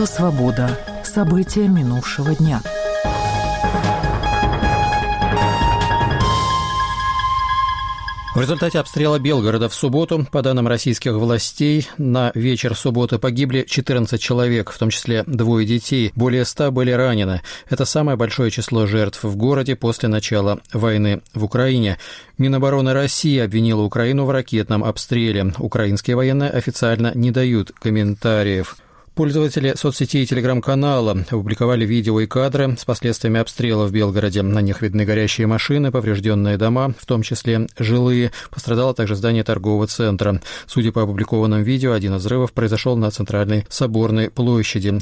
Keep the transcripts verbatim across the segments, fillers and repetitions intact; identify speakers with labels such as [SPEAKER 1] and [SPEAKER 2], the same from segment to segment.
[SPEAKER 1] Радио «Свобода». События минувшего дня.
[SPEAKER 2] В результате обстрела Белгорода в субботу, по данным российских властей, на вечер субботы погибли четырнадцать человек, в том числе двое детей. Более ста были ранены. Это самое большое число жертв в городе после начала войны в Украине. Минобороны России обвинила Украину в ракетном обстреле. Украинские военные официально не дают комментариев. Пользователи соцсетей и телеграм-канала опубликовали видео и кадры с последствиями обстрела в Белгороде. На них видны горящие машины, поврежденные дома, в том числе жилые. Пострадало также здание торгового центра. Судя по опубликованным видео, один из взрывов произошел на центральной Соборной площади.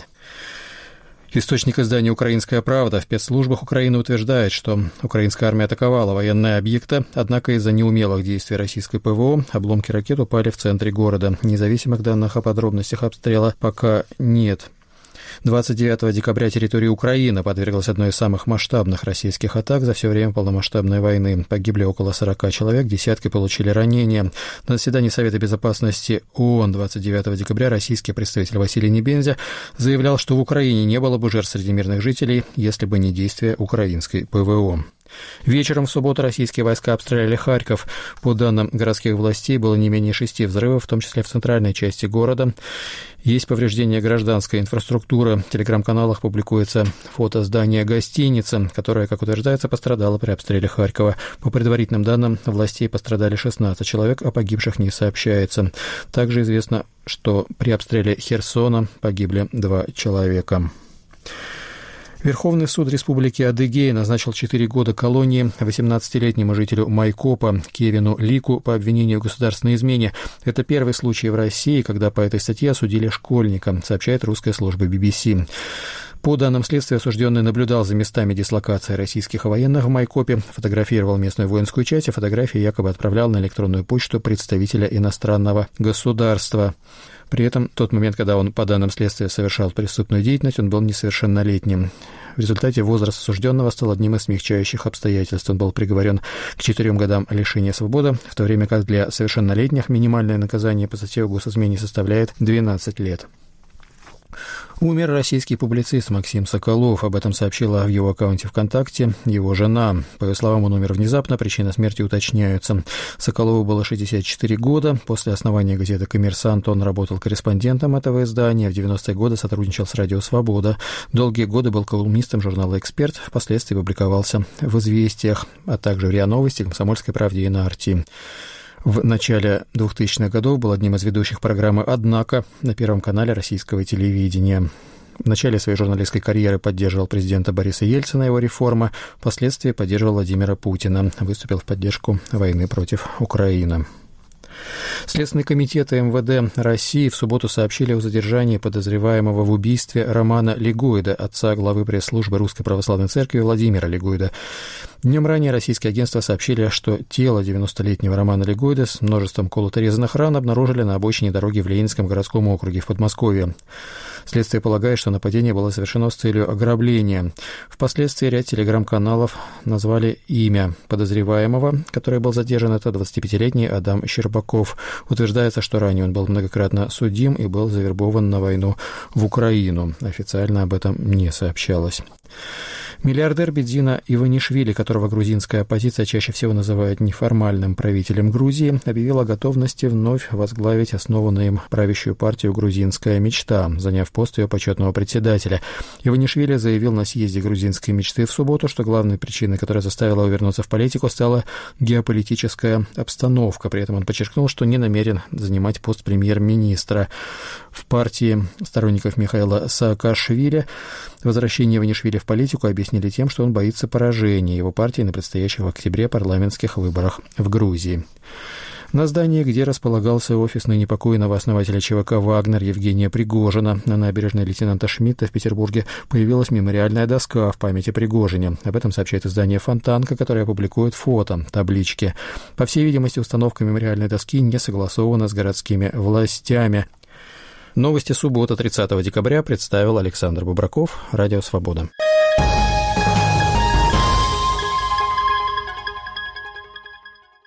[SPEAKER 2] Источник издания «Украинская правда» в спецслужбах Украины утверждает, что украинская армия атаковала военные объекты, однако из-за неумелых действий российской ПВО обломки ракет упали в центре города. Независимых данных о подробностях обстрела пока нет. двадцать девятого декабря территория Украины подверглась одной из самых масштабных российских атак за все время полномасштабной войны. Погибли около сорока человек, десятки получили ранения. На заседании Совета безопасности ООН двадцать девятого декабря российский представитель Василий Небензя заявлял, что в Украине не было бы жертв среди мирных жителей, если бы не действия украинской ПВО. Вечером в субботу российские войска обстреляли Харьков. По данным городских властей, было не менее шести взрывов, в том числе в центральной части города. Есть повреждения гражданской инфраструктуры. В телеграм-каналах публикуется фото здания гостиницы, которая, как утверждается, пострадала при обстреле Харькова. По предварительным данным властей пострадали шестнадцать человек, о погибших не сообщается. Также известно, что при обстреле Херсона погибли два человека. Верховный суд Республики Адыгея назначил четыре года колонии восемнадцатилетнему жителю Майкопа Кевину Лику по обвинению в государственной измене. Это первый случай в России, когда по этой статье осудили школьника, сообщает русская служба би би си. По данным следствия, осужденный наблюдал за местами дислокации российских военных в Майкопе, фотографировал местную воинскую часть, и фотографии якобы отправлял на электронную почту представителя иностранного государства. При этом в тот момент, когда он, по данным следствия, совершал преступную деятельность, он был несовершеннолетним. В результате возраст осужденного стал одним из смягчающих обстоятельств. Он был приговорен к четырем годам лишения свободы, в то время как для совершеннолетних минимальное наказание по статье о госизмене составляет двенадцать лет. Умер российский публицист Максим Соколов. Об этом сообщила в его аккаунте ВКонтакте его жена. По ее словам, он умер внезапно, причина смерти уточняются. Соколову было шестьдесят четыре года. После основания газеты «Коммерсант» он работал корреспондентом этого издания. В девяностые годы сотрудничал с «Радио Свобода». Долгие годы был колумнистом журнала «Эксперт». Впоследствии публиковался в «Известиях», а также в РИА Новости, «Комсомольской правде» и на «Арти». В начале двухтысячных годов был одним из ведущих программы «Однако» на Первом канале российского телевидения. В начале своей журналистской карьеры поддерживал президента Бориса Ельцина и его реформы, впоследствии поддерживал Владимира Путина, выступил в поддержку войны против Украины. Следственный комитет эм вэ дэ России в субботу сообщили о задержании подозреваемого в убийстве Романа Лигойда, отца главы пресс-службы Русской Православной Церкви Владимира Лигойда. Днем ранее российские агентства сообщили, что тело девяностолетнего Романа Лигойда с множеством колото-резаных ран обнаружили на обочине дороги в Ленинском городском округе в Подмосковье. Следствие полагает, что нападение было совершено с целью ограбления. Впоследствии ряд телеграм-каналов назвали имя подозреваемого, который был задержан. Это двадцатипятилетний Адам Щербаков. Утверждается, что ранее он был многократно судим и был завербован на войну в Украину. Официально об этом не сообщалось. Миллиардер Бедзина Иванишвили, которого грузинская оппозиция чаще всего называет неформальным правителем Грузии, объявил о готовности вновь возглавить основанную им правящую партию «Грузинская мечта», заняв пост ее почетного председателя. Иванишвили заявил на съезде «Грузинской мечты» в субботу, что главной причиной, которая заставила его вернуться в политику, стала геополитическая обстановка. При этом он подчеркнул, что не намерен занимать пост премьер-министра. В партии сторонников Михаила Саакашвили возвращение Иванишвили в политику объяснили тем, что он боится поражения его партии на предстоящих в октябре парламентских выборах в Грузии. На здании, где располагался офис ныне покойного основателя ЧВК «Вагнер» Евгения Пригожина, на набережной лейтенанта Шмидта в Петербурге появилась мемориальная доска в память о Пригожине. Об этом сообщает издание «Фонтанка», которое опубликует фото таблички. По всей видимости, установка мемориальной доски не согласована с городскими властями. Новости суббота, тридцатого декабря, представил Александр Бубраков, Радио Свобода.